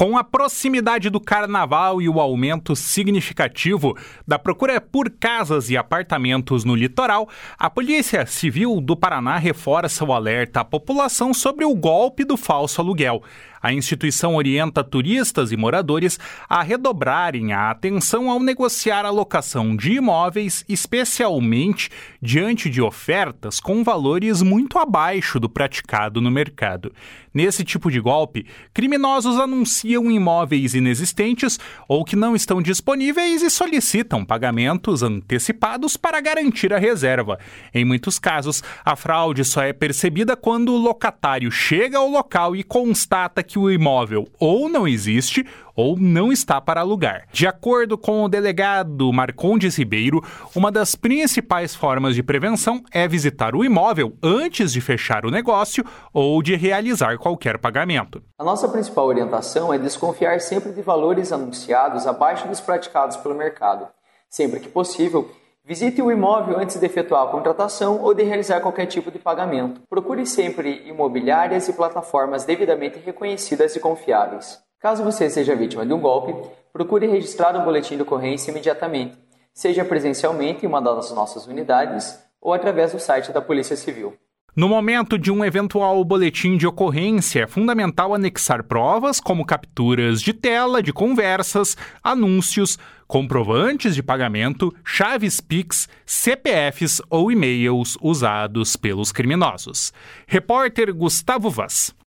Com a proximidade do carnaval e o aumento significativo da procura por casas e apartamentos no litoral, a Polícia Civil do Paraná reforça o alerta à população sobre o golpe do falso aluguel. A instituição orienta turistas e moradores a redobrarem a atenção ao negociar a locação de imóveis, especialmente diante de ofertas com valores muito abaixo do praticado no mercado. Nesse tipo de golpe, criminosos anunciam imóveis inexistentes ou que não estão disponíveis e solicitam pagamentos antecipados para garantir a reserva. Em muitos casos, a fraude só é percebida quando o locatário chega ao local e constata que o imóvel ou não existe ou não está para alugar. De acordo com o delegado Marcondes Ribeiro, uma das principais formas de prevenção é visitar o imóvel antes de fechar o negócio ou de realizar qualquer pagamento. A nossa principal orientação é desconfiar sempre de valores anunciados abaixo dos praticados pelo mercado. Sempre que possível, visite o imóvel antes de efetuar a contratação ou de realizar qualquer tipo de pagamento. Procure sempre imobiliárias e plataformas devidamente reconhecidas e confiáveis. Caso você seja vítima de um golpe, procure registrar um boletim de ocorrência imediatamente, seja presencialmente em uma das nossas unidades ou através do site da Polícia Civil. No momento de um eventual boletim de ocorrência, é fundamental anexar provas como capturas de tela de conversas, anúncios, comprovantes de pagamento, chaves Pix, CPFs ou e-mails usados pelos criminosos. Repórter Gustavo Vaz.